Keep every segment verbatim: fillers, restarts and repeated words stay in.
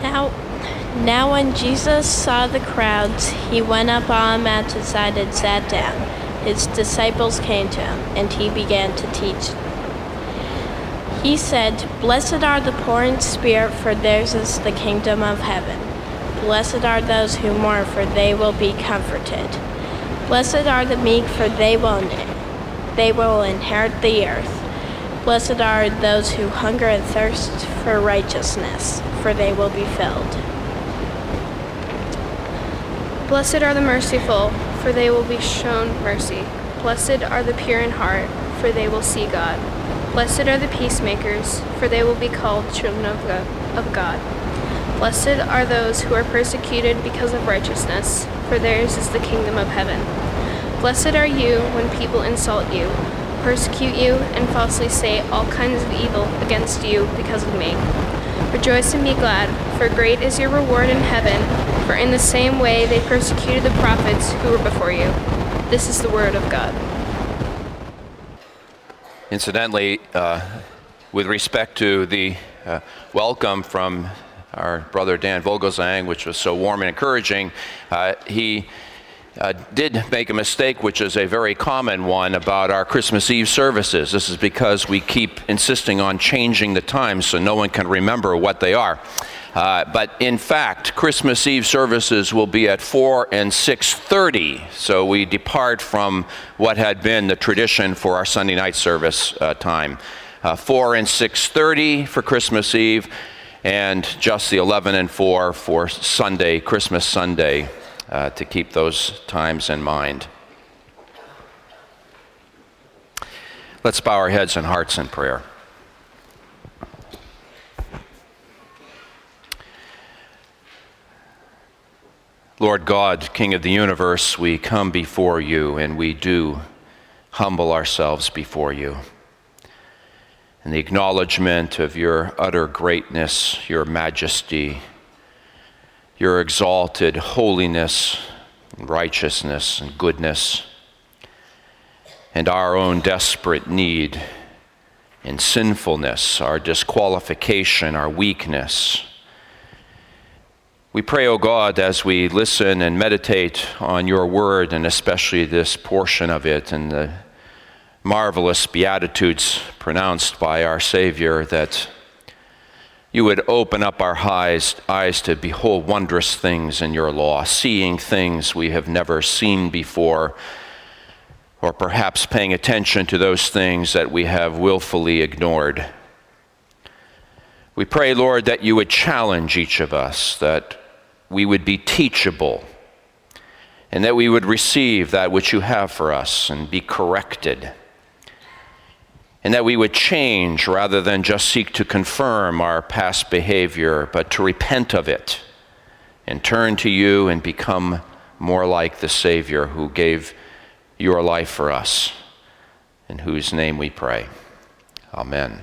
Now, now when Jesus saw the crowds, he went up on a mountainside and sat down. His disciples came to him, and he began to teach. He said, "Blessed are the poor in spirit, for theirs is the kingdom of heaven. Blessed are those who mourn, for they will be comforted. Blessed are the meek, for they will, they will inherit the earth. Blessed are those who hunger and thirst for righteousness, for they will be filled. Blessed are the merciful, for they will be shown mercy. Blessed are the pure in heart, for they will see God. Blessed are the peacemakers, for they will be called children of God. Blessed are those who are persecuted because of righteousness, for theirs is the kingdom of heaven. Blessed are you when people insult you, persecute you, and falsely say all kinds of evil against you because of me. Rejoice and be glad, for great is your reward in heaven, for in the same way they persecuted the prophets who were before you. This is the word of God." Incidentally, uh, with respect to the uh, welcome from our brother Dan Vogelsang, which was so warm and encouraging, uh, he uh, did make a mistake, which is a very common one, about our Christmas Eve services. This is because we keep insisting on changing the times so no one can remember what they are. Uh, but in fact, Christmas Eve services will be at four and six thirty, so we depart from what had been the tradition for our Sunday night service uh, time. Uh, four and six thirty for Christmas Eve, and just the eleven and four for Sunday, Christmas Sunday, uh, to keep those times in mind. Let's bow our heads and hearts in prayer. Lord God, King of the universe, we come before you, and we do humble ourselves before you. In the acknowledgement of your utter greatness, your majesty, your exalted holiness, and righteousness, and goodness, and our own desperate need and sinfulness, our disqualification, our weakness. We pray, O God, as we listen and meditate on your word, and especially this portion of it and the marvelous beatitudes pronounced by our Savior, that you would open up our eyes, eyes to behold wondrous things in your law, seeing things we have never seen before, or perhaps paying attention to those things that we have willfully ignored. We pray, Lord, that you would challenge each of us, that we would be teachable, and that we would receive that which you have for us and be corrected, and that we would change rather than just seek to confirm our past behavior, but to repent of it and turn to you and become more like the Savior who gave your life for us, in whose name we pray. Amen.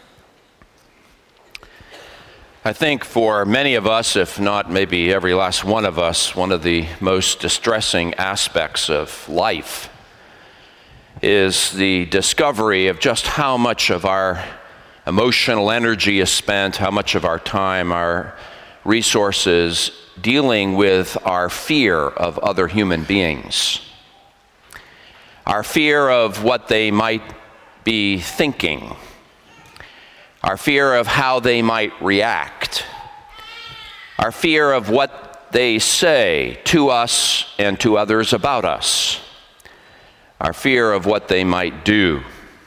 I think for many of us, if not maybe every last one of us, one of the most distressing aspects of life is the discovery of just how much of our emotional energy is spent, how much of our time, our resources dealing with our fear of other human beings. Our fear of what they might be thinking. Our fear of how they might react. Our fear of what they say to us and to others about us. Our fear of what they might do.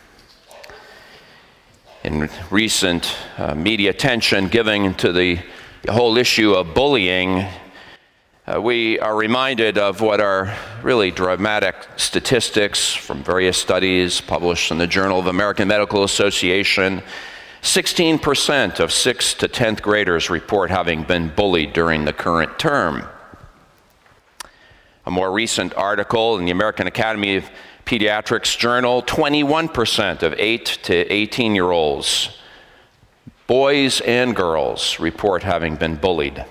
In recent uh, media attention given to the whole issue of bullying, uh, we are reminded of what are really dramatic statistics from various studies published in the Journal of American Medical Association. sixteen percent of sixth to tenth graders report having been bullied during the current term. A more recent article in the American Academy of Pediatrics Journal, twenty-one percent of eight to eighteen-year-olds, boys and girls, report having been bullied.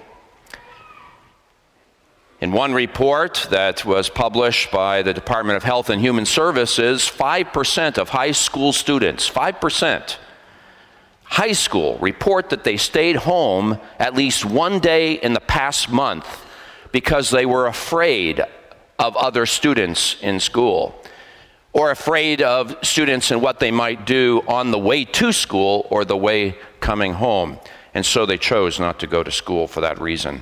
In one report that was published by the Department of Health and Human Services, five percent of high school students, five percent, high school report that they stayed home at least one day in the past month because they were afraid of other students in school, or afraid of students and what they might do on the way to school or the way coming home. And so they chose not to go to school for that reason.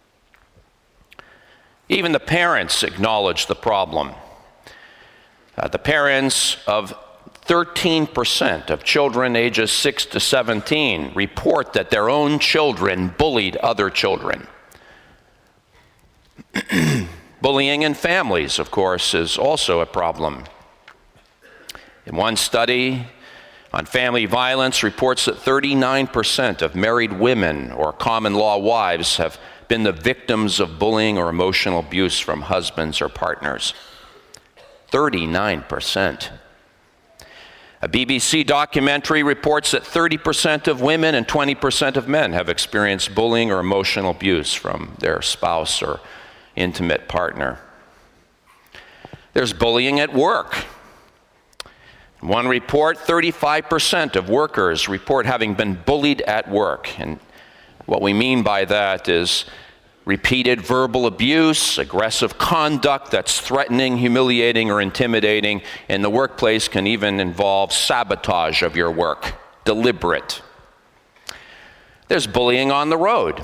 Even the parents acknowledge the problem. Uh, the parents of thirteen percent of children ages six to seventeen report that their own children bullied other children. Bullying in families, of course, is also a problem. In one study on family violence reports that thirty-nine percent of married women or common law wives have been the victims of bullying or emotional abuse from husbands or partners. thirty-nine percent. A B B C documentary reports that thirty percent of women and twenty percent of men have experienced bullying or emotional abuse from their spouse or intimate partner. There's bullying at work. In one report, thirty-five percent of workers report having been bullied at work. And what we mean by that is repeated verbal abuse, aggressive conduct that's threatening, humiliating, or intimidating in the workplace can even involve sabotage of your work, deliberate. There's bullying on the road.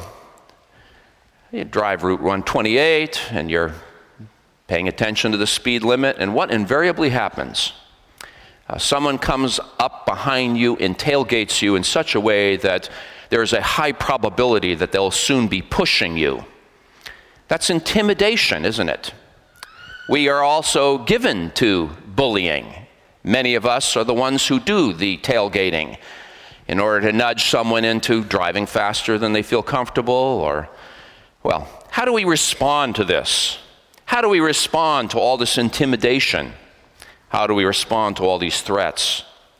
You drive Route one twenty-eight and you're paying attention to the speed limit, and what invariably happens? Uh, someone comes up behind you and tailgates you in such a way that there's a high probability that they'll soon be pushing you. That's intimidation, isn't it? We are also given to bullying. Many of us are the ones who do the tailgating in order to nudge someone into driving faster than they feel comfortable, or, well, how do we respond to this? How do we respond to all this intimidation? How do we respond to all these threats?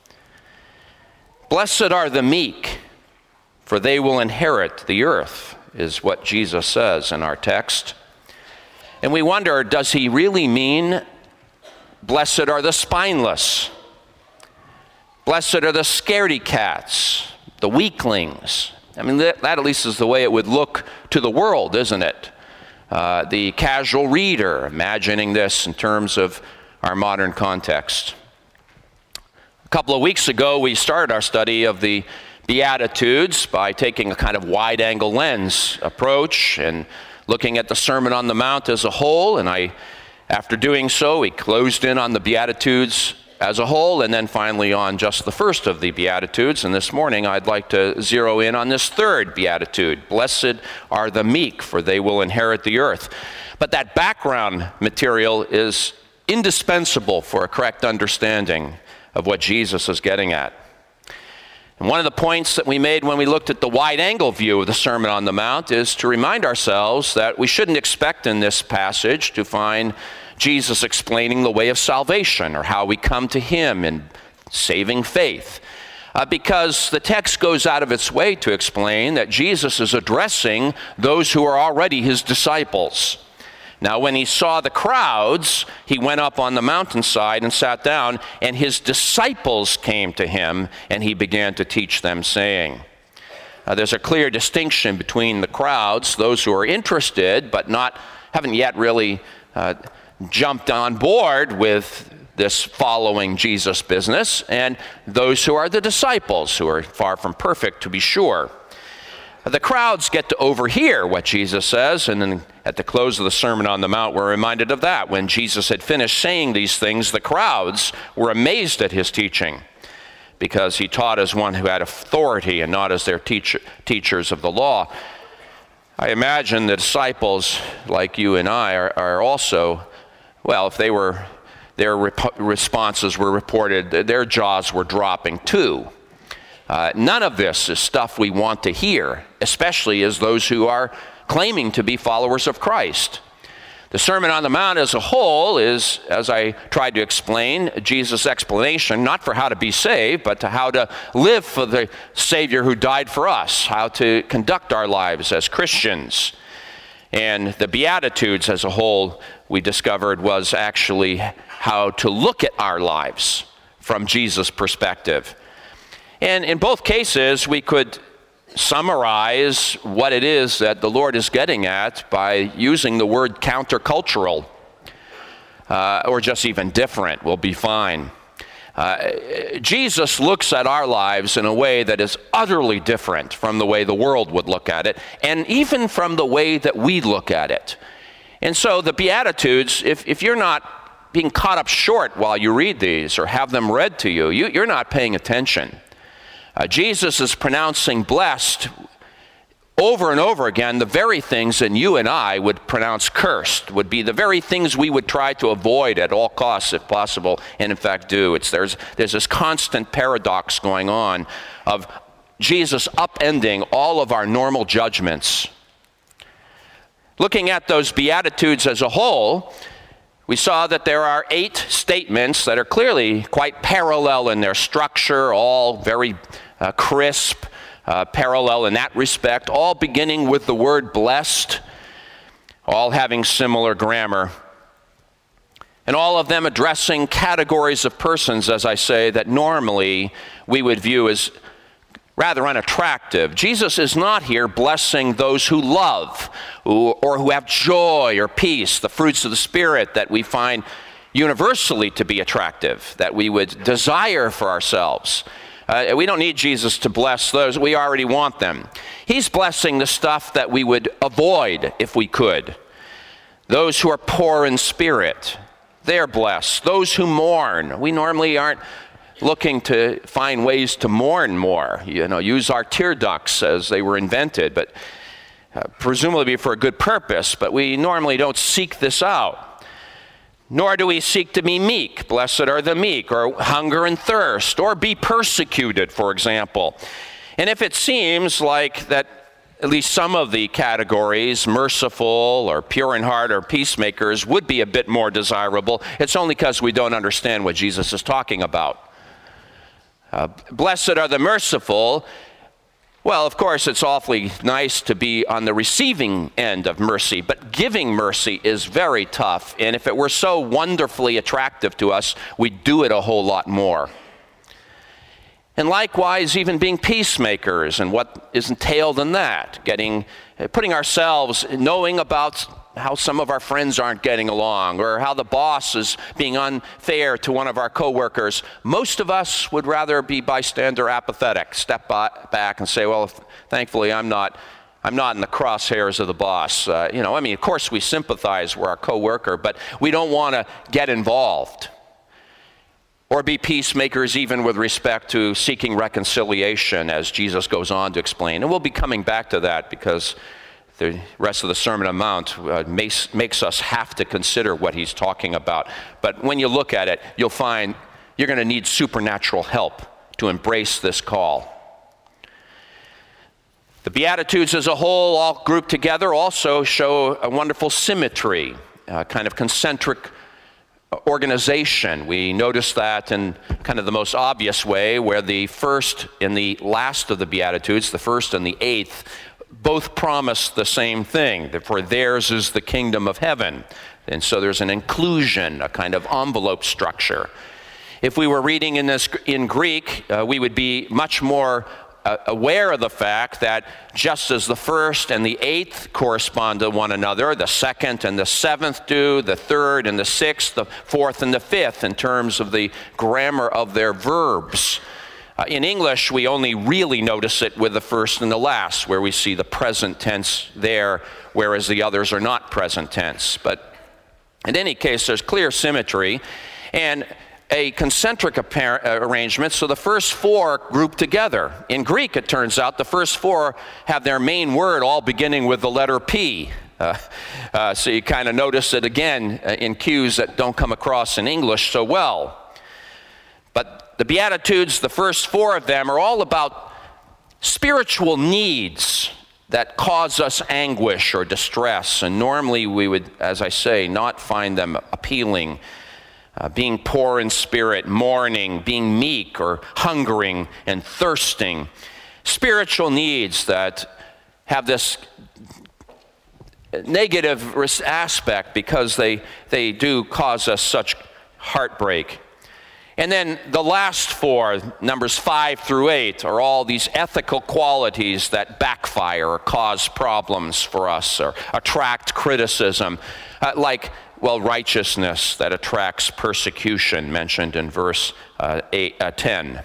Blessed are the meek, for they will inherit the earth, is what Jesus says in our text. And we wonder, does he really mean, blessed are the spineless? Blessed are the scaredy cats, the weaklings. I mean, that, that at least is the way it would look to the world, isn't it? Uh, the casual reader, imagining this in terms of our modern context. A couple of weeks ago, we started our study of the Beatitudes by taking a kind of wide-angle lens approach and looking at the Sermon on the Mount as a whole. And I, after doing so, we closed in on the Beatitudes as a whole, and then finally on just the first of the Beatitudes. And this morning, I'd like to zero in on this third Beatitude. Blessed are the meek, for they will inherit the earth. But that background material is indispensable for a correct understanding of what Jesus is getting at. And one of the points that we made when we looked at the wide-angle view of the Sermon on the Mount is to remind ourselves that we shouldn't expect in this passage to find Jesus explaining the way of salvation or how we come to him in saving faith, uh, because the text goes out of its way to explain that Jesus is addressing those who are already his disciples. Now, when he saw the crowds, he went up on the mountainside and sat down, and his disciples came to him, and he began to teach them, saying. Uh, there's a clear distinction between the crowds, those who are interested but not haven't yet really uh, jumped on board with this following Jesus business, and those who are the disciples, who are far from perfect, to be sure. The crowds get to overhear what Jesus says, and then at the close of the Sermon on the Mount, we're reminded of that. When Jesus had finished saying these things, the crowds were amazed at his teaching, because he taught as one who had authority and not as their teacher, teachers of the law. I imagine the disciples, like you and I, are, are also, well, if they were, their rep- responses were reported, their jaws were dropping too. Uh, none of this is stuff we want to hear, especially as those who are claiming to be followers of Christ. The Sermon on the Mount as a whole is, as I tried to explain, Jesus' explanation, not for how to be saved, but to how to live for the Savior who died for us, how to conduct our lives as Christians. And the Beatitudes as a whole, we discovered, was actually how to look at our lives from Jesus' perspective. And in both cases, we could summarize what it is that the Lord is getting at by using the word countercultural, uh, or just even different will be fine. Uh, Jesus looks at our lives in a way that is utterly different from the way the world would look at it, and even from the way that we look at it. And so the Beatitudes, if, if you're not being caught up short while you read these or have them read to you, you you're not paying attention. Uh, Jesus is pronouncing blessed over and over again the very things that you and I would pronounce cursed, would be the very things we would try to avoid at all costs if possible, and in fact do. It's there's there's this constant paradox going on of Jesus upending all of our normal judgments. Looking at those Beatitudes as a whole, we saw that there are eight statements that are clearly quite parallel in their structure, all very uh, crisp, uh, parallel in that respect, all beginning with the word blessed, all having similar grammar, and all of them addressing categories of persons, as I say, that normally we would view as rather unattractive. Jesus is not here blessing those who love who, or who have joy or peace, the fruits of the Spirit that we find universally to be attractive, that we would desire for ourselves. Uh, we don't need Jesus to bless those. We already want them. He's blessing the stuff that we would avoid if we could. Those who are poor in spirit, they're blessed. Those who mourn, we normally aren't looking to find ways to mourn more, you know, use our tear ducts as they were invented, but uh, presumably for a good purpose, but we normally don't seek this out. Nor do we seek to be meek. Blessed are the meek, or hunger and thirst, or be persecuted, for example. And if it seems like that at least some of the categories, merciful or pure in heart or peacemakers, would be a bit more desirable, it's only because we don't understand what Jesus is talking about. Uh, blessed are the merciful. Well, of course, it's awfully nice to be on the receiving end of mercy, but giving mercy is very tough. And if it were so wonderfully attractive to us, we'd do it a whole lot more. And likewise, even being peacemakers and what is entailed in that, getting, putting ourselves, knowing about how some of our friends aren't getting along, or how the boss is being unfair to one of our coworkers. Most of us would rather be bystander apathetic, step back and say, well, thankfully I'm not I'm not in the crosshairs of the boss. Uh, you know, I mean, of course we sympathize with our coworker, but we don't want to get involved. Or be peacemakers even with respect to seeking reconciliation, as Jesus goes on to explain. And we'll be coming back to that because the rest of the Sermon on the Mount uh, makes, makes us have to consider what he's talking about. But when you look at it, you'll find you're going to need supernatural help to embrace this call. The Beatitudes as a whole, all grouped together, also show a wonderful symmetry, a kind of concentric organization. We notice that in kind of the most obvious way, where the first and the last of the Beatitudes, the first and the eighth, both promise the same thing, that for theirs is the kingdom of heaven. And so there's an inclusion, a kind of envelope structure. If we were reading in this in Greek, uh, we would be much more uh, aware of the fact that just as the first and the eighth correspond to one another, the second and the seventh do, the third and the sixth, the fourth and the fifth, in terms of the grammar of their verbs. Uh, in English, we only really notice it with the first and the last, where we see the present tense there, whereas the others are not present tense. But in any case, there's clear symmetry and a concentric appar- arrangement, so the first four group together. In Greek, it turns out, the first four have their main word all beginning with the letter P. Uh, uh, so you kind of notice it again uh, in cues that don't come across in English so well. But the Beatitudes, the first four of them, are all about spiritual needs that cause us anguish or distress. And normally we would, as I say, not find them appealing. Uh, being poor in spirit, mourning, being meek, or hungering and thirsting. Spiritual needs that have this negative aspect because they, they do cause us such heartbreak. And then the last four, numbers five through eight, are all these ethical qualities that backfire or cause problems for us or attract criticism, uh, like, well, righteousness that attracts persecution, mentioned in verse uh, eight, uh, ten.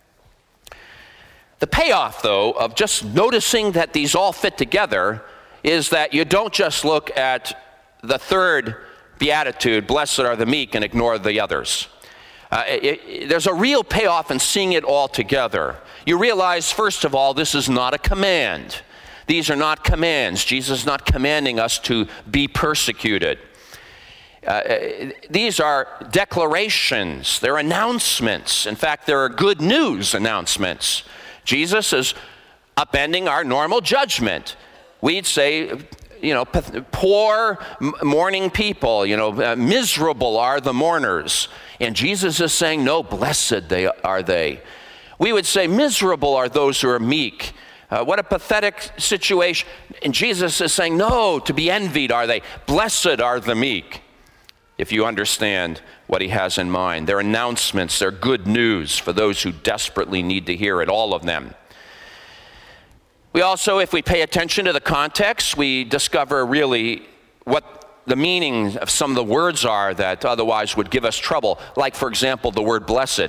The payoff, though, of just noticing that these all fit together is that you don't just look at the third beatitude, blessed are the meek, and ignore the others. Uh, it, it, there's a real payoff in seeing it all together. You realize, first of all, this is not a command. These are not commands. Jesus is not commanding us to be persecuted. Uh, these are declarations. They're announcements. In fact, they're good news announcements. Jesus is upending our normal judgment. We'd say, you know, poor mourning people, you know, uh, miserable are the mourners. And Jesus is saying, no, blessed they are they. We would say, miserable are those who are meek. Uh, what a pathetic situation. And Jesus is saying, no, to be envied are they. Blessed are the meek. If you understand what he has in mind. They're announcements, they're good news for those who desperately need to hear it, all of them. We also, if we pay attention to the context, we discover really what the meaning of some of the words are that otherwise would give us trouble. Like, for example, the word blessed.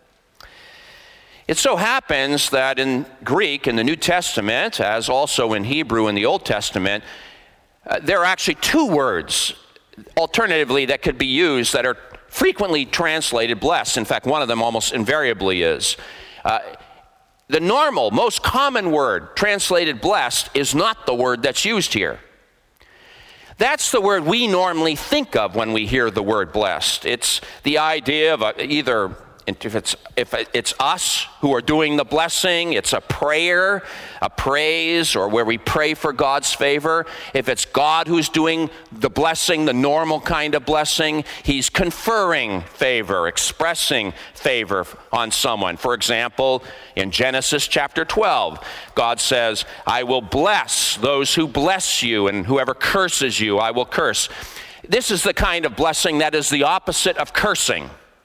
It so happens that in Greek, in the New Testament, as also in Hebrew in the Old Testament, uh, there are actually two words, alternatively, that could be used that are frequently translated blessed. In fact, one of them almost invariably is. Uh, The normal, most common word translated blessed is not the word that's used here. That's the word we normally think of when we hear the word blessed. It's the idea of a, either, if it's, if it's us who are doing the blessing, it's a prayer, a praise, or where we pray for God's favor. If it's God who's doing the blessing, the normal kind of blessing, he's conferring favor, expressing favor on someone. For example, in Genesis chapter twelve, God says, I will bless those who bless you, and whoever curses you, I will curse. This is the kind of blessing that is the opposite of cursing.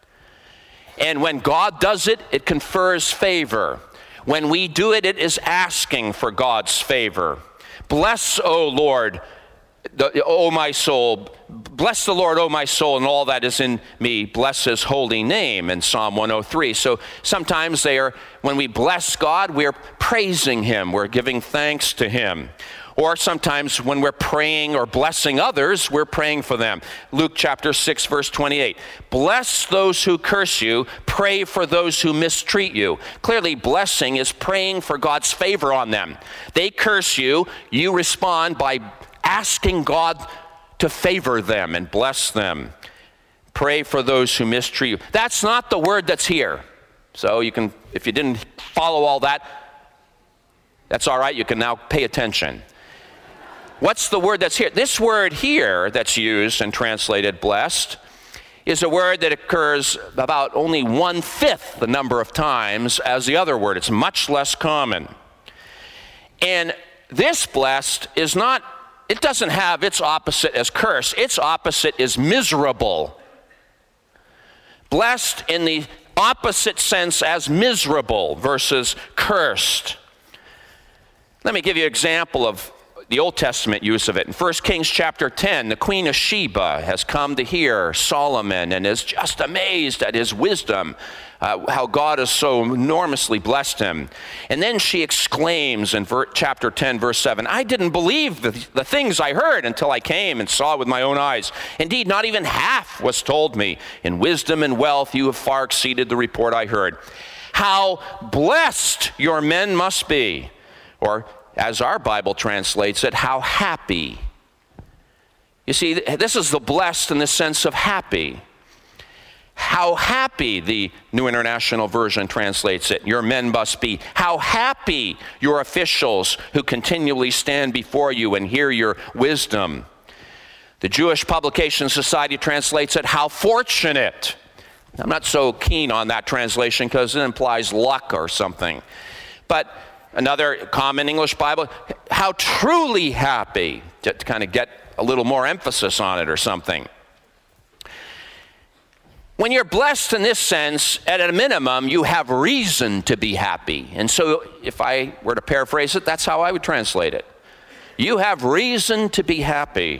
And when God does it, it confers favor. When we do it, it is asking for God's favor. Bless, O Lord, the, O my soul. Bless the Lord, O my soul, and all that is in me. Bless his holy name in Psalm one oh three. So sometimes they are, when we bless God, we're praising him. We're giving thanks to him. Or sometimes when we're praying or blessing others, we're praying for them. Luke chapter six, verse twenty-eight. Bless those who curse you, pray for those who mistreat you. Clearly, blessing is praying for God's favor on them. They curse you, you respond by asking God to favor them and bless them. Pray for those who mistreat you. That's not the word that's here. So you can, if you didn't follow all that, that's all right, you can now pay attention. What's the word that's here? This word here that's used and translated blessed is a word that occurs about only one-fifth the number of times as the other word. It's much less common. And this blessed is not, it doesn't have its opposite as curse. Its opposite is miserable. Blessed in the opposite sense as miserable versus cursed. Let me give you an example of the Old Testament use of it. In First Kings chapter ten, the Queen of Sheba has come to hear Solomon and is just amazed at his wisdom, uh, how God has so enormously blessed him. And then she exclaims in ver- chapter ten, verse seven, I didn't believe the, the things I heard until I came and saw with my own eyes. Indeed, not even half was told me. In wisdom and wealth, you have far exceeded the report I heard. How blessed your men must be. Or, as our Bible translates it, how happy. You see, this is the blessed in the sense of happy. How happy, the New International Version translates it, your men must be. How happy your officials who continually stand before you and hear your wisdom. The Jewish Publication Society translates it, how fortunate. I'm not so keen on that translation because it implies luck or something. But another common English Bible, how truly happy, to kind of get a little more emphasis on it or something. When you're blessed in this sense, at a minimum, you have reason to be happy. And so if I were to paraphrase it, that's how I would translate it. You have reason to be happy.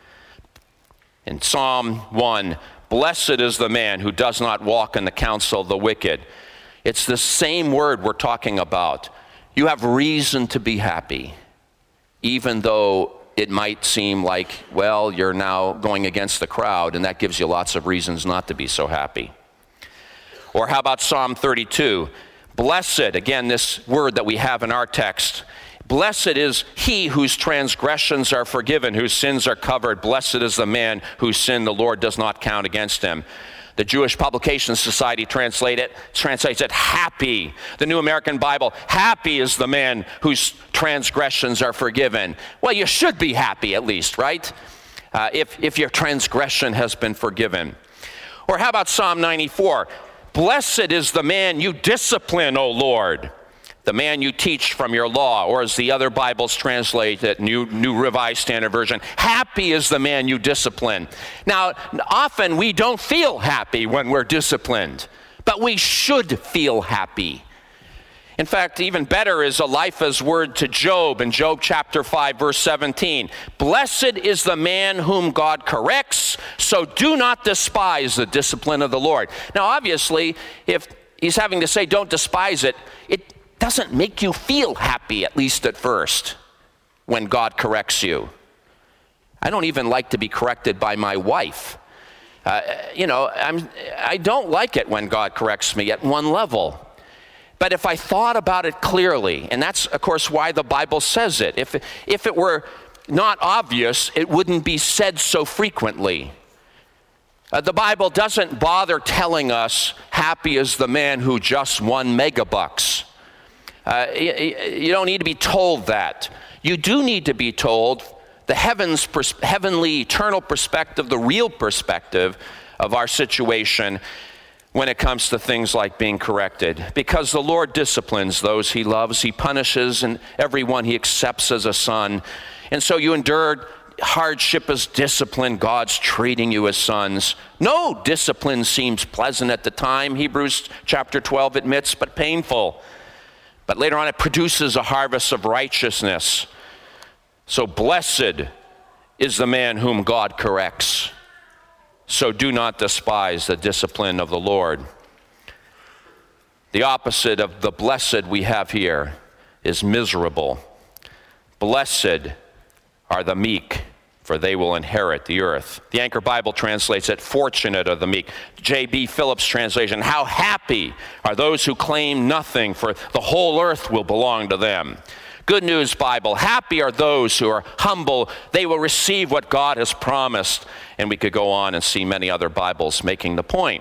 In Psalm one, blessed is the man who does not walk in the counsel of the wicked. It's the same word we're talking about. You have reason to be happy, even though it might seem like, well, you're now going against the crowd, and that gives you lots of reasons not to be so happy. Or how about Psalm thirty-two? Blessed, again, this word that we have in our text. Blessed is he whose transgressions are forgiven, whose sins are covered. Blessed is the man whose sin the Lord does not count against him. The Jewish Publication Society translate it, translates it happy. The New American Bible, happy is the man whose transgressions are forgiven. Well, you should be happy at least, right? Uh, if, if your transgression has been forgiven. Or how about Psalm ninety-four? Blessed is the man you discipline, O Lord, the man you teach from your law. Or as the other Bibles translate it, New, New Revised Standard Version, happy is the man you discipline. Now, often we don't feel happy when we're disciplined, but we should feel happy. In fact, even better is Eliphaz's word to Job in Job chapter five, verse seventeen. Blessed is the man whom God corrects, so do not despise the discipline of the Lord. Now, obviously, if he's having to say don't despise it, it doesn't make you feel happy, at least at first, when God corrects you. I don't even like to be corrected by my wife. Uh, you know, I'm, I don't like it when God corrects me at one level. But if I thought about it clearly, and that's, of course, why the Bible says it. If, if it were not obvious, it wouldn't be said so frequently. Uh, the Bible doesn't bother telling us, happy is the man who just won megabucks. Uh, you, you don't need to be told that. You do need to be told the heavens, pers- heavenly, eternal perspective, the real perspective of our situation when it comes to things like being corrected. Because the Lord disciplines those he loves. He punishes and everyone he accepts as a son. And so you endured hardship as discipline. God's treating you as sons. No discipline seems pleasant at the time, Hebrews chapter twelve admits, but painful. But later on, it produces a harvest of righteousness. So blessed is the man whom God corrects. So do not despise the discipline of the Lord. The opposite of the blessed we have here is miserable. Blessed are the meek, for they will inherit the earth. The Anchor Bible translates it, fortunate are the meek. J B Phillips' translation, how happy are those who claim nothing, for the whole earth will belong to them. Good News Bible, happy are those who are humble. They will receive what God has promised. And we could go on and see many other Bibles making the point.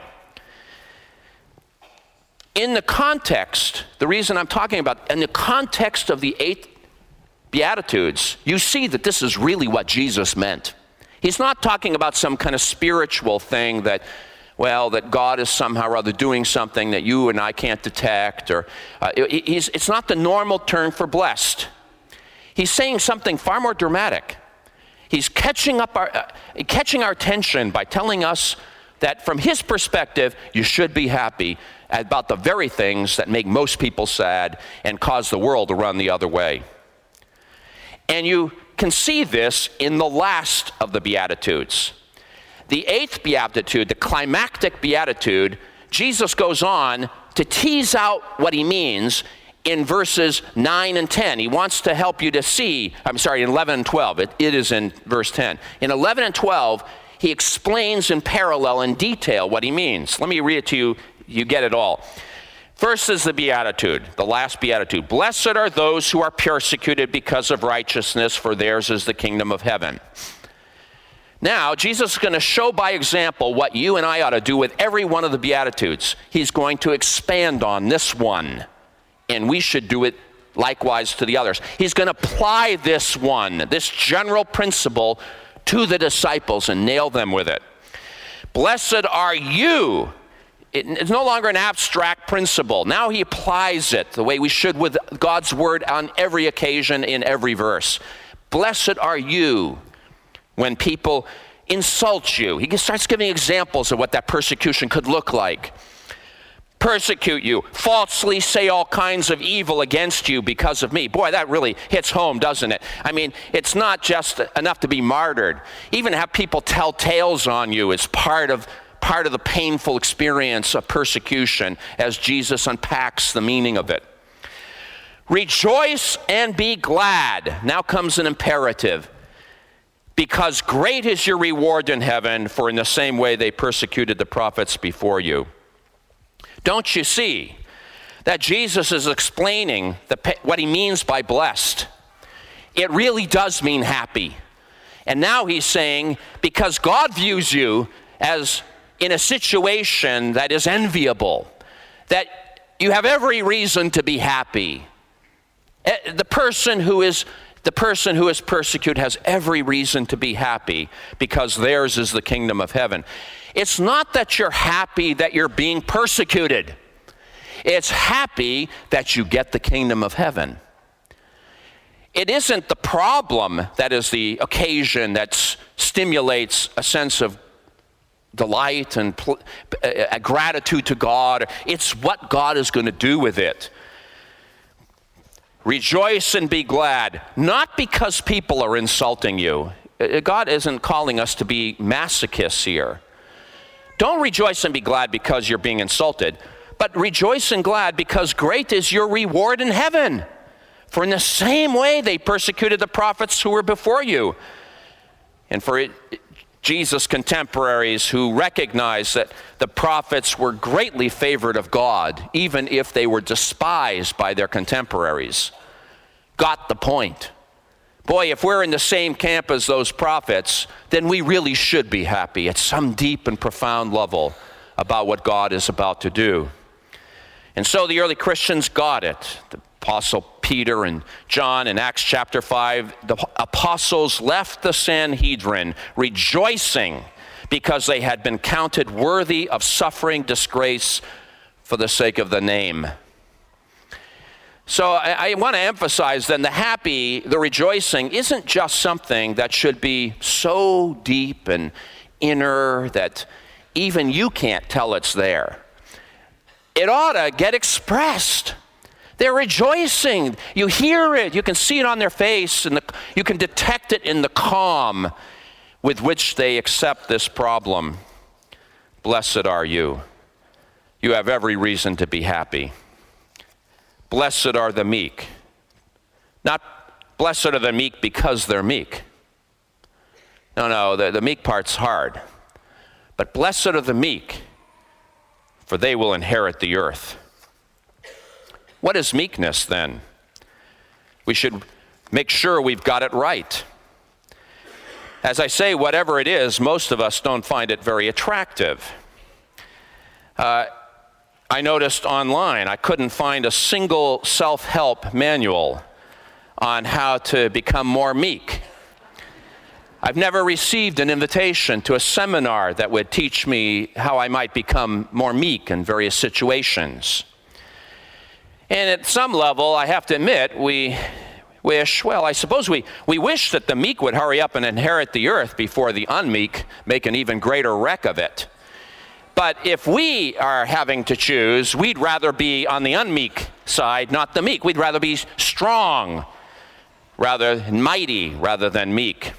In the context, the reason I'm talking about, in the context of the eight Beatitudes, you see that this is really what Jesus meant. He's not talking about some kind of spiritual thing that, well, that God is somehow or other doing something that you and I can't detect, or uh, he's, it's not the normal term for blessed. He's saying something far more dramatic. He's catching up our, uh, catching our attention by telling us that from his perspective, you should be happy about the very things that make most people sad and cause the world to run the other way. And you can see this in the last of the Beatitudes. The eighth Beatitude, the climactic Beatitude, Jesus goes on to tease out what he means in verses nine and ten. He wants to help you to see, I'm sorry, in eleven and twelve. It, it is in verse ten. In eleven and twelve, he explains in parallel, in detail, what he means. Let me read it to you. You get it all. First is the Beatitude, the last Beatitude. Blessed are those who are persecuted because of righteousness, for theirs is the kingdom of heaven. Now, Jesus is going to show by example what you and I ought to do with every one of the Beatitudes. He's going to expand on this one, and we should do it likewise to the others. He's going to apply this one, this general principle, to the disciples and nail them with it. Blessed are you. It's no longer an abstract principle. Now he applies it the way we should with God's word on every occasion in every verse. Blessed are you when people insult you. He starts giving examples of what that persecution could look like. Persecute you, falsely say all kinds of evil against you because of me. Boy, that really hits home, doesn't it? I mean, it's not just enough to be martyred. Even have people tell tales on you is part of part of the painful experience of persecution as Jesus unpacks the meaning of it. Rejoice and be glad. Now comes an imperative. Because great is your reward in heaven, for in the same way they persecuted the prophets before you. Don't you see that Jesus is explaining the, what he means by blessed? It really does mean happy. And now he's saying, because God views you as in a situation that is enviable, that you have every reason to be happy. The person who is the person who is persecuted has every reason to be happy because theirs is the kingdom of heaven. It's not that you're happy that you're being persecuted. It's happy that you get the kingdom of heaven. It isn't the problem that is the occasion that stimulates a sense of delight and pl- uh, gratitude to God. It's what God is going to do with it. Rejoice and be glad, not because people are insulting you. God isn't calling us to be masochists here. Don't rejoice and be glad because you're being insulted, but rejoice and glad because great is your reward in heaven. For in the same way they persecuted the prophets who were before you. And for it, Jesus' contemporaries who recognized that the prophets were greatly favored of God, even if they were despised by their contemporaries, got the point. Boy, if we're in the same camp as those prophets, then we really should be happy at some deep and profound level about what God is about to do. And so the early Christians got it. The Apostle Peter and John in Acts chapter five, the apostles left the Sanhedrin rejoicing because they had been counted worthy of suffering disgrace for the sake of the name. So I, I want to emphasize then the happy, the rejoicing isn't just something that should be so deep and inner that even you can't tell it's there. It ought to get expressed. They're rejoicing. You hear it. You can see it on their face, and the, you can detect it in the calm with which they accept this problem. Blessed are you. You have every reason to be happy. Blessed are the meek. Not blessed are the meek because they're meek. No, no, the, the meek part's hard. But blessed are the meek, for they will inherit the earth. What is meekness then? We should make sure we've got it right. As I say, whatever it is, most of us don't find it very attractive. Uh, I noticed online I couldn't find a single self-help manual on how to become more meek. I've never received an invitation to a seminar that would teach me how I might become more meek in various situations. And at some level, I have to admit, we wish, well, I suppose we, we wish that the meek would hurry up and inherit the earth before the unmeek make an even greater wreck of it. But if we are having to choose, we'd rather be on the unmeek side, not the meek. We'd rather be strong rather than mighty rather than meek.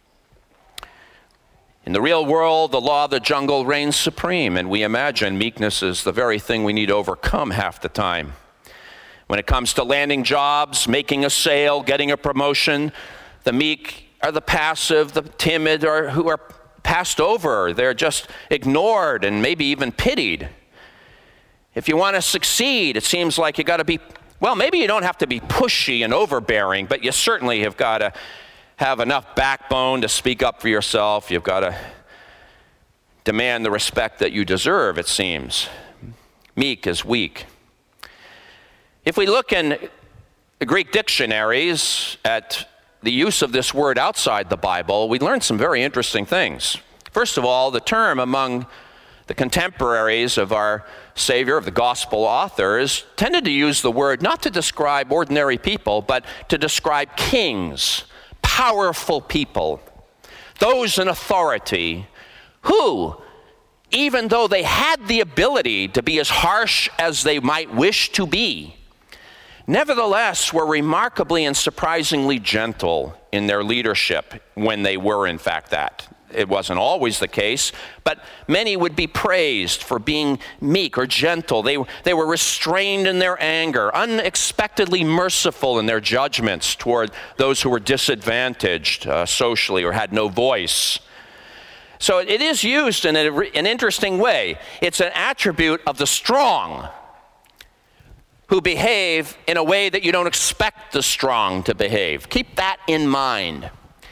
In the real world, the law of the jungle reigns supreme, and we imagine meekness is the very thing we need to overcome half the time. When it comes to landing jobs, making a sale, getting a promotion, the meek are the passive, the timid, or who are passed over. They're just ignored and maybe even pitied. If you want to succeed, it seems like you got to be, well, maybe you don't have to be pushy and overbearing, but you certainly have got to have enough backbone to speak up for yourself. You've got to demand the respect that you deserve, it seems. Meek is weak. If we look in the Greek dictionaries at the use of this word outside the Bible, we learn some very interesting things. First of all, the term among the contemporaries of our Savior, of the gospel authors, tended to use the word not to describe ordinary people, but to describe kings, powerful people. those in authority who, even though they had the ability to be as harsh as they might wish to be, nevertheless were remarkably and surprisingly gentle in their leadership when they were in fact that. It wasn't always the case, but many would be praised for being meek or gentle. They, they were restrained in their anger, unexpectedly merciful in their judgments toward those who were disadvantaged uh, socially or had no voice. So it is used in a, an interesting way. It's an attribute of the strong who behave in a way that you don't expect the strong to behave. Keep that in mind.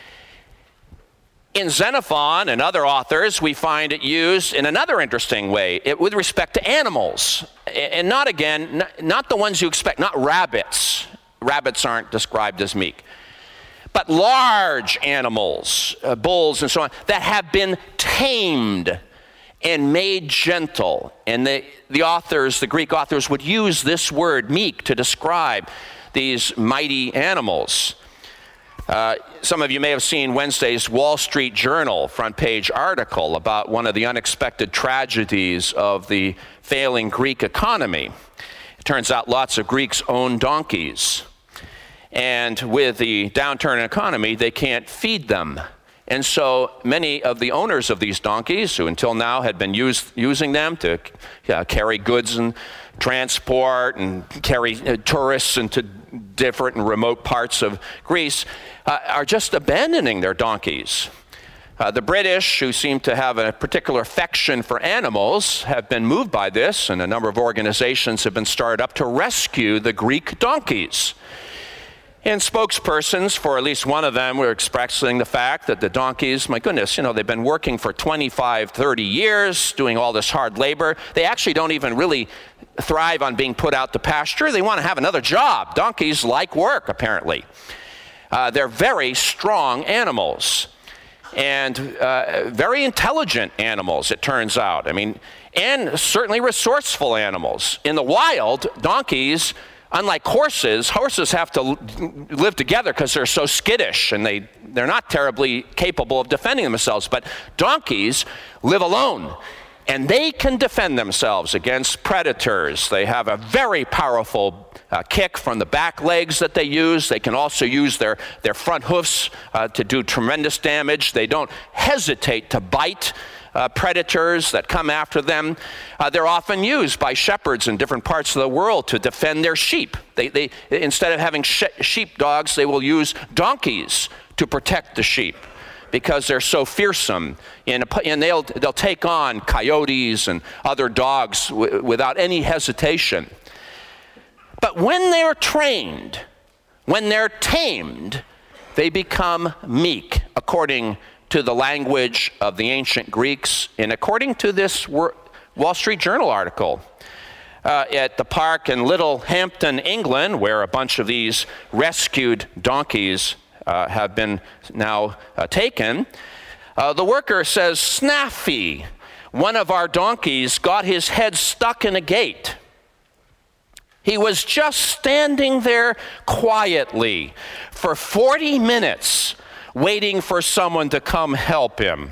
In Xenophon and other authors, we find it used in another interesting way, it, with respect to animals. And not again, not, not the ones you expect, not rabbits. Rabbits aren't described as meek. But large animals, uh, bulls and so on, that have been tamed and made gentle. And the, the authors, the Greek authors, would use this word, meek, to describe these mighty animals. Uh, some of you may have seen Wednesday's Wall Street Journal front page article about one of the unexpected tragedies of the failing Greek economy. It turns out lots of Greeks own donkeys. And with the downturn in economy, they can't feed them. And so many of the owners of these donkeys, who until now had been used, using them to uh, carry goods and transport and carry uh, tourists into different and remote parts of Greece, uh, are just abandoning their donkeys. Uh, the British, who seem to have a particular affection for animals, have been moved by this, and a number of organizations have been started up to rescue the Greek donkeys. And spokespersons for at least one of them were expressing the fact that the donkeys, my goodness, you know, they've been working for twenty-five, thirty years, doing all this hard labor. They actually don't even really thrive on being put out to pasture. They want to have another job. Donkeys like work, apparently. Uh, they're very strong animals and uh, very intelligent animals, it turns out. I mean, and certainly resourceful animals. In the wild, donkeys, unlike horses, horses have to live together because they're so skittish and they, they're not terribly capable of defending themselves. But donkeys live alone and they can defend themselves against predators. They have a very powerful uh, kick from the back legs that they use. They can also use their, their front hoofs uh, to do tremendous damage. They don't hesitate to bite Uh, predators that come after them. Uh, they're often used by shepherds in different parts of the world to defend their sheep. They, they, instead of having sh- sheep dogs, they will use donkeys to protect the sheep because they're so fearsome. And, and they'll, they'll take on coyotes and other dogs w- without any hesitation. But when they're trained, when they're tamed, they become meek, according to the language of the ancient Greeks, and according to this Wall Street Journal article. Uh, at the park in Littlehampton, England, where a bunch of these rescued donkeys uh, have been now uh, taken, uh, the worker says, "Snaffy, one of our donkeys got his head stuck in a gate. He was just standing there quietly for forty minutes, waiting for someone to come help him."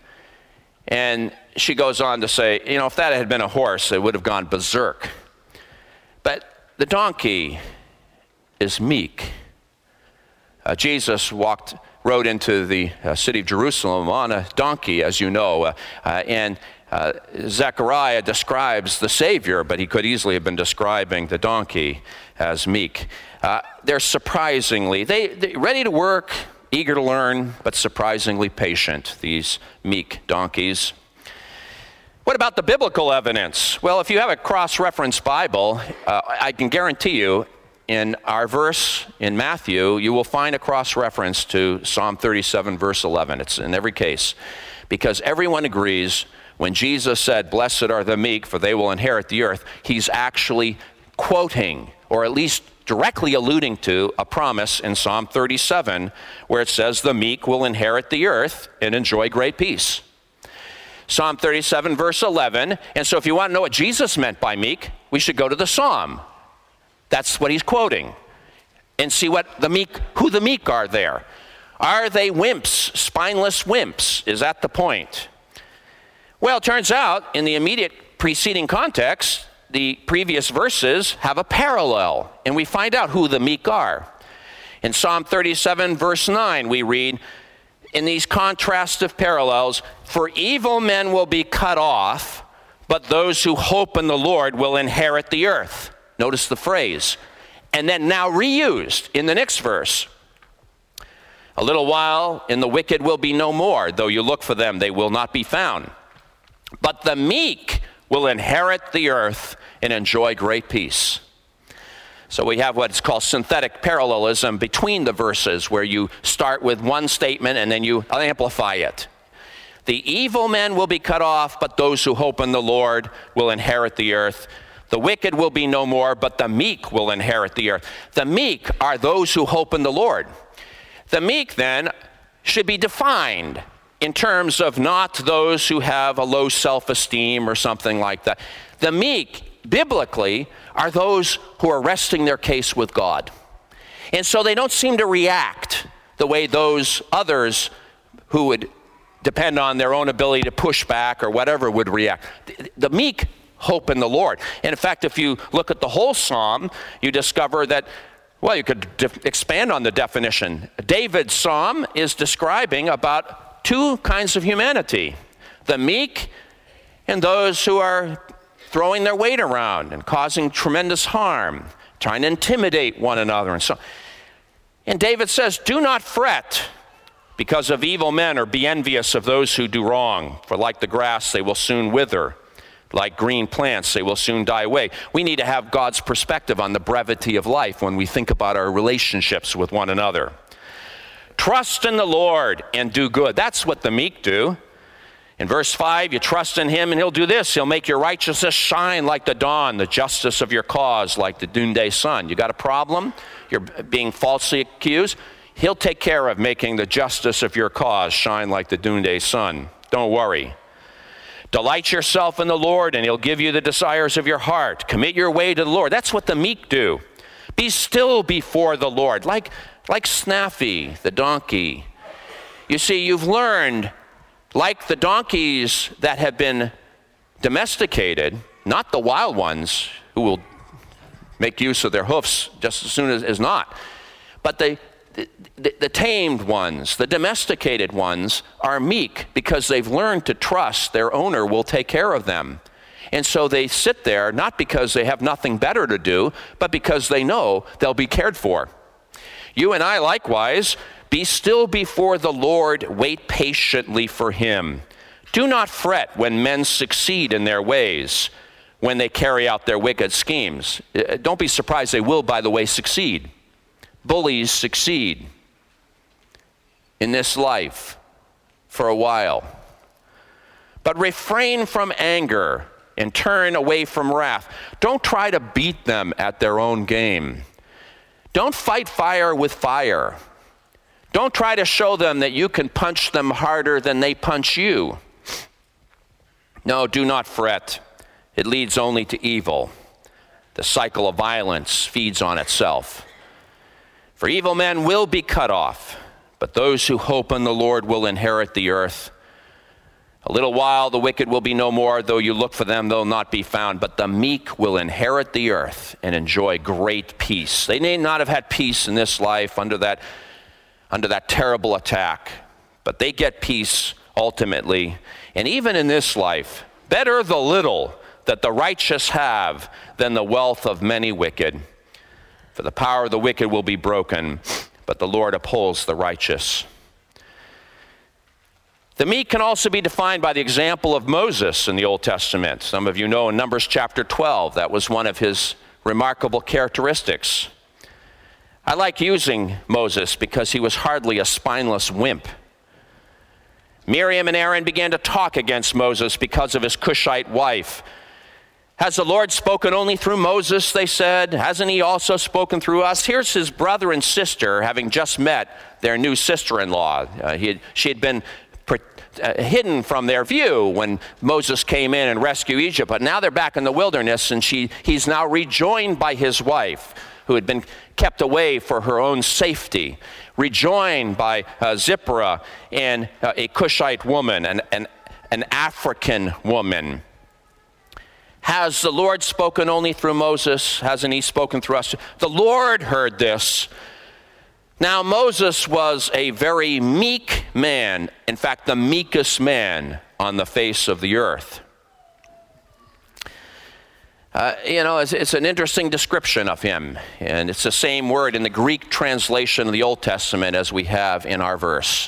And she goes on to say, you know, if that had been a horse, it would have gone berserk. But the donkey is meek. Uh, Jesus walked, rode into the uh, city of Jerusalem on a donkey, as you know, uh, uh, and uh, Zechariah describes the Savior, but he could easily have been describing the donkey as meek. Uh, they're surprisingly, they, they're ready to work, eager to learn, but surprisingly patient, these meek donkeys. What about the biblical evidence? Well, if you have a cross-reference Bible, uh, I can guarantee you in our verse in Matthew, you will find a cross-reference to Psalm thirty-seven, verse eleven. It's in every case, because everyone agrees when Jesus said, "Blessed are the meek, for they will inherit the earth," he's actually quoting, or at least directly alluding to, a promise in Psalm thirty-seven where it says the meek will inherit the earth and enjoy great peace. Psalm thirty-seven, verse eleven. And so if you want to know what Jesus meant by meek, we should go to the Psalm. That's what he's quoting. And see what the meek, who the meek are there. Are they wimps, spineless wimps? Is that the point? Well, it turns out in the immediate preceding context, the previous verses have a parallel, and we find out who the meek are. In Psalm thirty-seven, verse nine, we read, in these contrastive parallels, for evil men will be cut off, but those who hope in the Lord will inherit the earth. Notice the phrase. And then now reused in the next verse. A little while, and the wicked will be no more. Though you look for them, they will not be found. But the meek will inherit the earth and enjoy great peace. So we have what's called synthetic parallelism between the verses, where you start with one statement and then you amplify it. The evil men will be cut off, but those who hope in the Lord will inherit the earth. The wicked will be no more, but the meek will inherit the earth. The meek are those who hope in the Lord. The meek, then, should be defined in terms of not those who have a low self-esteem or something like that. The meek, biblically, are those who are resting their case with God. And so they don't seem to react the way those others who would depend on their own ability to push back or whatever would react. The meek hope in the Lord. And in fact, if you look at the whole psalm, you discover that, well, you could de- expand on the definition. David's psalm is describing about two kinds of humanity: the meek and those who are throwing their weight around and causing tremendous harm, trying to intimidate one another. And so, and David says, do not fret because of evil men, or be envious of those who do wrong. For like the grass, they will soon wither. Like green plants, they will soon die away. We need to have God's perspective on the brevity of life when we think about our relationships with one another. Trust in the Lord and do good. That's what the meek do. In verse five, you trust in him and he'll do this. He'll make your righteousness shine like the dawn, the justice of your cause like the noonday sun. You got a problem? You're being falsely accused? He'll take care of making the justice of your cause shine like the noonday sun. Don't worry. Delight yourself in the Lord, and he'll give you the desires of your heart. Commit your way to the Lord. That's what the meek do. Be still before the Lord, like, like Snaffy, the donkey. You see, you've learned, like the donkeys that have been domesticated, not the wild ones who will make use of their hoofs just as soon as, as not, but the The, the, the tamed ones, the domesticated ones, are meek because they've learned to trust their owner will take care of them. And so they sit there not because they have nothing better to do, but because they know they'll be cared for. You and I likewise, be still before the Lord, wait patiently for him. Do not fret when men succeed in their ways, when they carry out their wicked schemes. Don't be surprised, they will, by the way, succeed. Bullies succeed in this life for a while. But refrain from anger and turn away from wrath. Don't try to beat them at their own game. Don't fight fire with fire. Don't try to show them that you can punch them harder than they punch you. No, do not fret. It leads only to evil. The cycle of violence feeds on itself. For evil men will be cut off, but those who hope in the Lord will inherit the earth. A little while the wicked will be no more, though you look for them, they'll not be found. But the meek will inherit the earth and enjoy great peace. They may not have had peace in this life under that, under that terrible attack, but they get peace ultimately. And even in this life, better the little that the righteous have than the wealth of many wicked. For the power of the wicked will be broken, but the Lord upholds the righteous. The meek can also be defined by the example of Moses in the Old Testament. Some of you know in Numbers chapter twelve, that was one of his remarkable characteristics. I like using Moses because he was hardly a spineless wimp. Miriam and Aaron began to talk against Moses because of his Cushite wife. Has the Lord spoken only through Moses, they said? Hasn't he also spoken through us? Here's his brother and sister having just met their new sister-in-law. Uh, he had, she had been pre- uh, hidden from their view when Moses came in and rescued Egypt, but now they're back in the wilderness, and she, he's now rejoined by his wife, who had been kept away for her own safety, rejoined by uh, Zipporah and uh, a Cushite woman, an, an, an African woman. Has the Lord spoken only through Moses? Hasn't he spoken through us? The Lord heard this. Now, Moses was a very meek man, in fact, the meekest man on the face of the earth. Uh, you know, it's, it's an interesting description of him, and it's the same word in the Greek translation of the Old Testament as we have in our verse.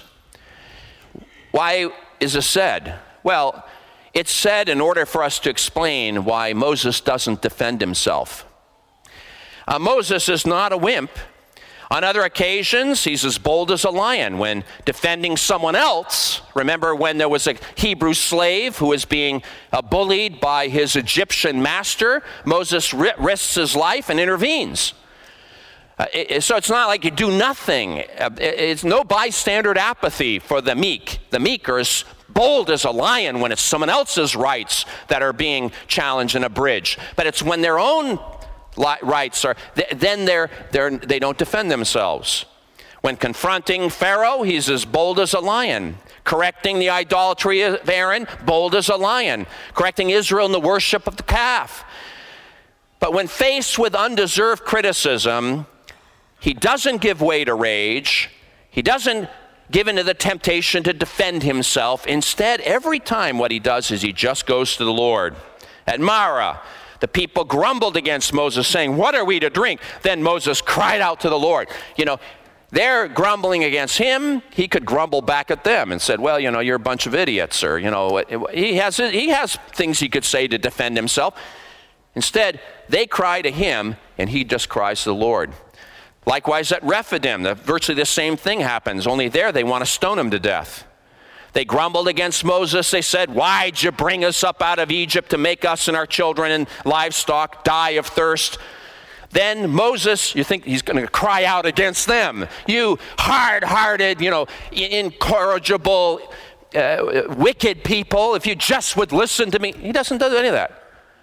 Why is it said? Well, it's said in order for us to explain why Moses doesn't defend himself. Uh, Moses is not a wimp. On other occasions, he's as bold as a lion when defending someone else. Remember when there was a Hebrew slave who was being uh, bullied by his Egyptian master? Moses ri- risks his life and intervenes. Uh, it, so it's not like you do nothing. Uh, it, it's no bystander apathy for the meek. The meek are as bold as a lion when it's someone else's rights that are being challenged and abridged. But it's when their own rights are, then they're, they're, they don't defend themselves. When confronting Pharaoh, he's as bold as a lion. Correcting the idolatry of Aaron, bold as a lion. Correcting Israel in the worship of the calf. But when faced with undeserved criticism, he doesn't give way to rage. He doesn't give in to the temptation to defend himself. Instead, every time what he does is he just goes to the Lord. At Marah, the people grumbled against Moses, saying, "What are we to drink?" Then Moses cried out to the Lord. You know, they're grumbling against him. He could grumble back at them and said, "Well, you know, you're a bunch of idiots," or, you know, he has, he has things he could say to defend himself. Instead, they cry to him, and he just cries to the Lord. Likewise at Rephidim, the, virtually the same thing happens, only there they want to stone him to death. They grumbled against Moses. They said, "Why'd you bring us up out of Egypt to make us and our children and livestock die of thirst?" Then Moses, you think he's going to cry out against them. "You hard-hearted, you know, incorrigible, uh, wicked people, if you just would listen to me." He doesn't do any of that.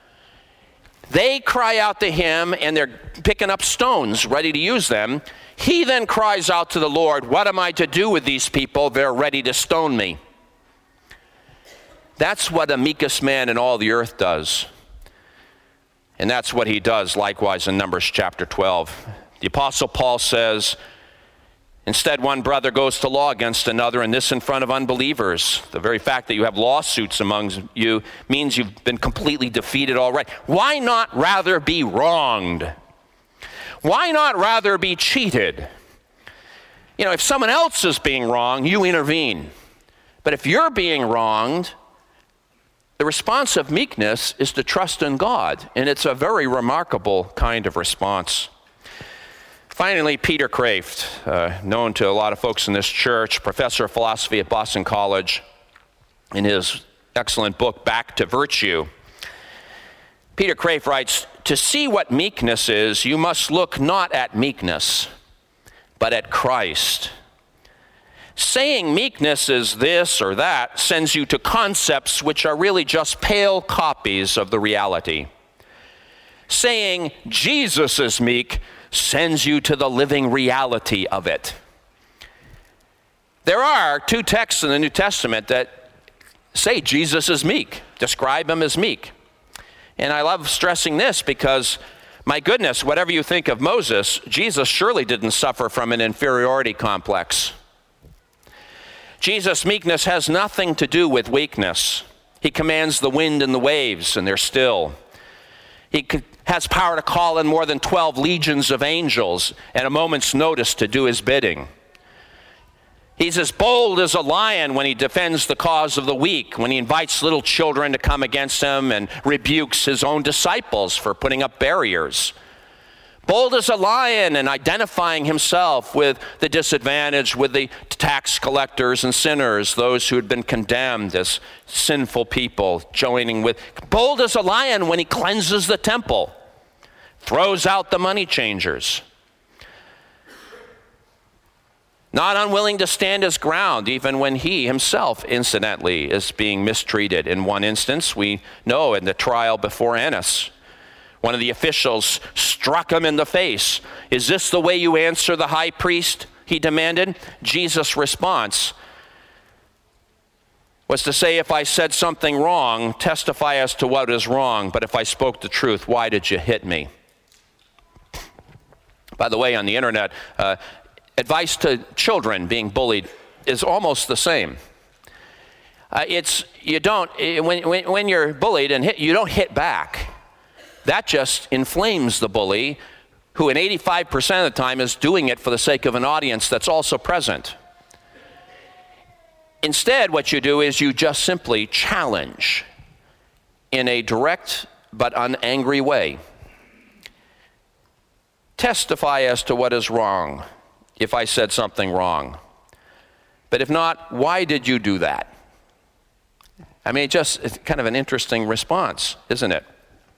They cry out to him, and they're picking up stones, ready to use them. He then cries out to the Lord, "What am I to do with these people? They're ready to stone me." That's what the meekest man in all the earth does. And that's what he does likewise in Numbers chapter twelve. The Apostle Paul says, instead one brother goes to law against another, and this in front of unbelievers. The very fact that you have lawsuits among you means you've been completely defeated already. Why not rather be wronged? Why not rather be cheated? You know, if someone else is being wronged, you intervene. But if you're being wronged, the response of meekness is to trust in God. And it's a very remarkable kind of response. Finally, Peter Kreeft, uh, known to a lot of folks in this church, professor of philosophy at Boston College, in his excellent book, Back to Virtue. Peter Kreeft writes, "To see what meekness is, you must look not at meekness, but at Christ. Saying meekness is this or that sends you to concepts which are really just pale copies of the reality. Saying Jesus is meek sends you to the living reality of it." There are two texts in the New Testament that say Jesus is meek, describe him as meek. And I love stressing this because, my goodness, whatever you think of Moses, Jesus surely didn't suffer from an inferiority complex. Jesus' meekness has nothing to do with weakness. He commands the wind and the waves, and they're still. He has power to call in more than twelve legions of angels at a moment's notice to do his bidding. He's as bold as a lion when he defends the cause of the weak, when he invites little children to come against him and rebukes his own disciples for putting up barriers. Bold as a lion in identifying himself with the disadvantaged, with the tax collectors and sinners, those who had been condemned as sinful people, joining with. Bold as a lion when he cleanses the temple, throws out the money changers. Not unwilling to stand his ground, even when he himself, incidentally, is being mistreated. In one instance, we know in the trial before Annas, One of the officials struck him in the face. "Is this the way you answer the high priest?" he demanded. Jesus' response was to say, "If I said something wrong, testify as to what is wrong. But if I spoke the truth, why did you hit me?" By the way, on the internet, uh, advice to children being bullied is almost the same. Uh, it's, you don't, when, when, when you're bullied and hit, you don't hit back. That just inflames the bully, who in eighty-five percent of the time is doing it for the sake of an audience that's also present. Instead, what you do is you just simply challenge in a direct but unangry way. Testify as to what is wrong if I said something wrong. But if not, why did you do that? I mean, just it's kind of an interesting response, isn't it?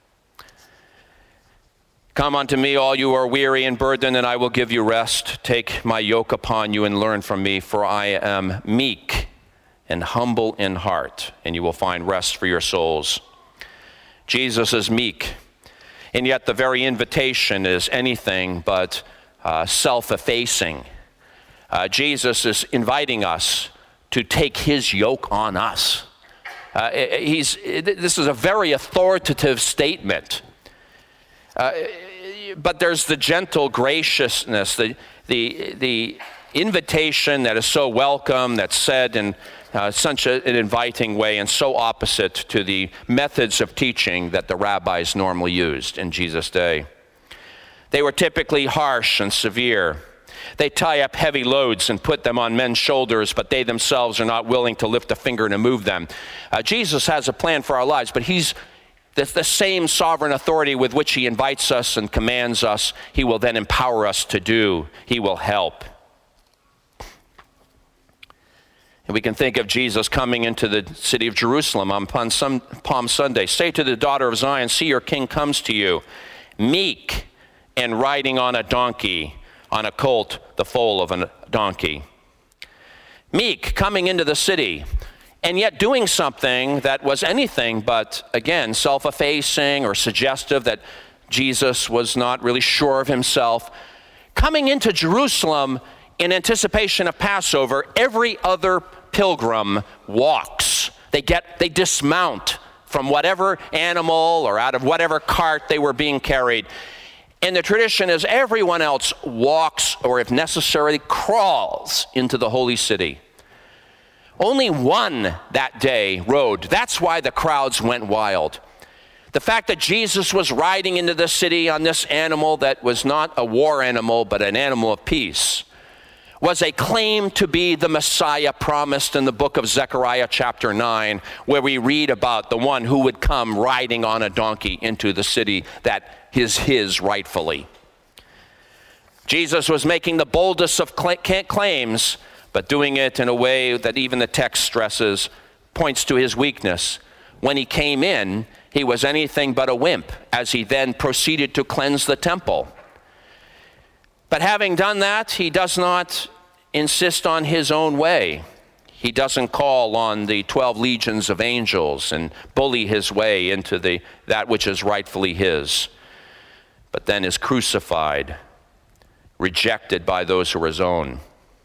"Come unto me, all you are weary and burdened, and I will give you rest. Take my yoke upon you and learn from me, for I am meek and humble in heart, and you will find rest for your souls." Jesus is meek, and yet the very invitation is anything but uh, self-effacing. Uh, Jesus is inviting us to take his yoke on us. Uh, he's, this is a very authoritative statement. Uh, but there's the gentle graciousness, the, the, the invitation that is so welcome, that's said in uh, such a, an inviting way, and so opposite to the methods of teaching that the rabbis normally used in Jesus' day. They were typically harsh and severe. They tie up heavy loads and put them on men's shoulders, but they themselves are not willing to lift a finger to move them. Uh, Jesus has a plan for our lives, but he's the, the same sovereign authority with which he invites us and commands us, he will then empower us to do. He will help. And we can think of Jesus coming into the city of Jerusalem on Palm Sunday. "Say to the daughter of Zion, see your king comes to you, meek and riding on a donkey, on a colt, the foal of a donkey." Meek, coming into the city, and yet doing something that was anything but, again, self-effacing or suggestive that Jesus was not really sure of himself. Coming into Jerusalem in anticipation of Passover, every other pilgrim walks. They get, they dismount from whatever animal or out of whatever cart they were being carried. And the tradition is everyone else walks, or if necessary, crawls into the holy city. Only one that day rode. That's why the crowds went wild. The fact that Jesus was riding into the city on this animal that was not a war animal, but an animal of peace, was a claim to be the Messiah promised in the book of Zechariah chapter nine, where we read about the one who would come riding on a donkey into the city that is his rightfully. Jesus was making the boldest of claims, but doing it in a way that even the text stresses points to his weakness. When he came in, he was anything but a wimp, as he then proceeded to cleanse the temple. But having done that, he does not insist on his own way. He doesn't call on the twelve legions of angels and bully his way into the that which is rightfully his, but then is crucified, rejected by those who are his own.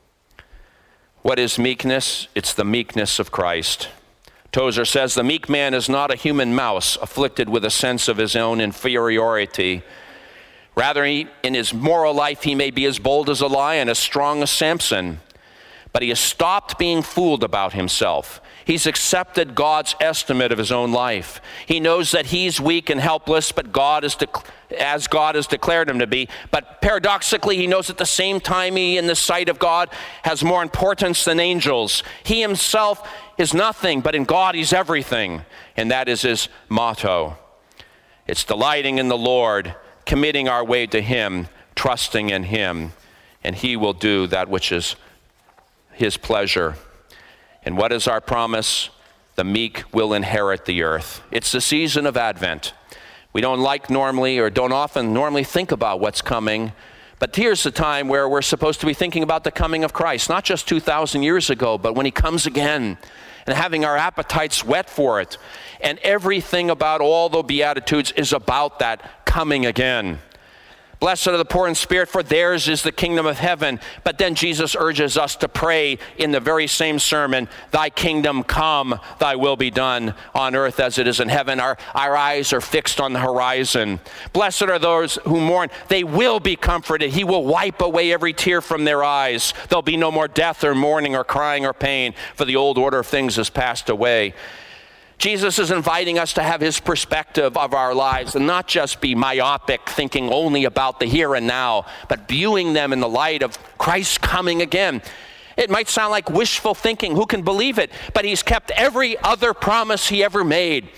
What is meekness? It's the meekness of Christ. Tozer says, "The meek man is not a human mouse afflicted with a sense of his own inferiority. Rather, he, in his moral life, he may be as bold as a lion, as strong as Samson. But he has stopped being fooled about himself. He's accepted God's estimate of his own life. He knows that he's weak and helpless, but God is de- as God has declared him to be. But paradoxically, he knows at the same time he, in the sight of God, has more importance than angels. He himself is nothing, but in God he's everything. And that is his motto. It's delighting in the Lord, committing our way to him, trusting in him, and he will do that which is his pleasure. And what is our promise? The meek will inherit the earth. It's the season of Advent. We don't like normally, or don't often normally think about what's coming, but here's the time where we're supposed to be thinking about the coming of Christ, not just two thousand years ago, but when he comes again. and having our appetites whet for it. And everything about all the Beatitudes is about that coming again. Blessed are the poor in spirit, for theirs is the kingdom of heaven. But then Jesus urges us to pray in the very same sermon, thy kingdom come, thy will be done on earth as it is in heaven. Our, our eyes are fixed on the horizon. Blessed are those who mourn. They will be comforted. He will wipe away every tear from their eyes. There'll be no more death or mourning or crying or pain, for the old order of things has passed away. Jesus is inviting us to have his perspective of our lives and not just be myopic, thinking only about the here and now, but viewing them in the light of Christ coming again. It might sound like wishful thinking. Who can believe it? But he's kept every other promise he ever made.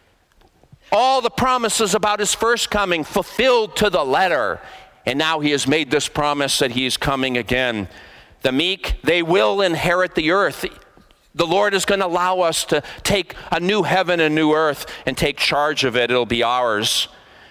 All the promises about his first coming fulfilled to the letter. And now he has made this promise that he is coming again. The meek, they will inherit the earth. The Lord is going to allow us to take a new heaven and new earth and take charge of it. It'll be ours.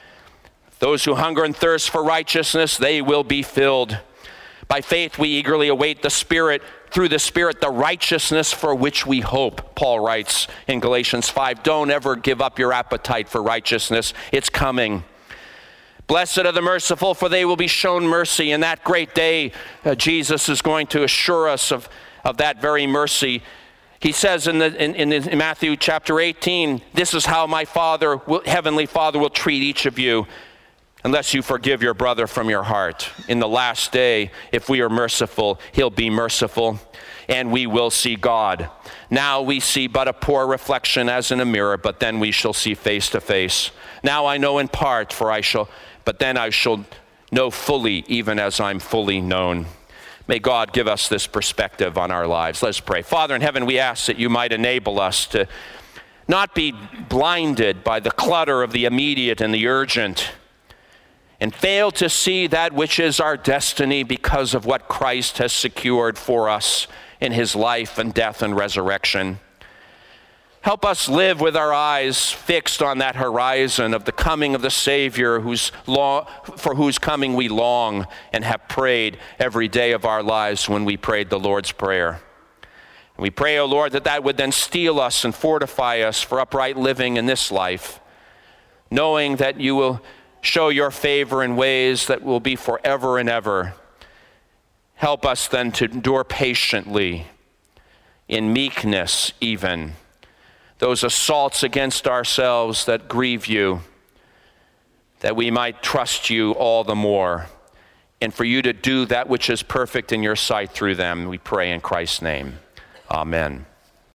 Those who hunger and thirst for righteousness, they will be filled. By faith, we eagerly await the Spirit, through the Spirit, the righteousness for which we hope, Paul writes in Galatians five. Don't ever give up your appetite for righteousness. It's coming. Blessed are the merciful, for they will be shown mercy. In that great day, uh, Jesus is going to assure us of, of that very mercy. He says in, the, in, in Matthew chapter eighteen, this is how my Father, will, Heavenly Father, will treat each of you unless you forgive your brother from your heart. In the last day, if we are merciful, he'll be merciful, and we will see God. Now we see but a poor reflection as in a mirror, but then we shall see face to face. Now I know in part, for I shall, but then I shall know fully, even as I'm fully known. May God give us this perspective on our lives. Let's pray. Father in heaven, we ask that you might enable us to not be blinded by the clutter of the immediate and the urgent, and fail to see that which is our destiny because of what Christ has secured for us in his life and death and resurrection. Help us live with our eyes fixed on that horizon of the coming of the Savior, whose long, for whose coming we long and have prayed every day of our lives when we prayed the Lord's Prayer. And we pray, O Lord, that that would then steel us and fortify us for upright living in this life, knowing that you will show your favor in ways that will be forever and ever. Help us then to endure patiently, in meekness even, those assaults against ourselves that grieve you, that we might trust you all the more, and for you to do that which is perfect in your sight through them. We pray in Christ's name. Amen.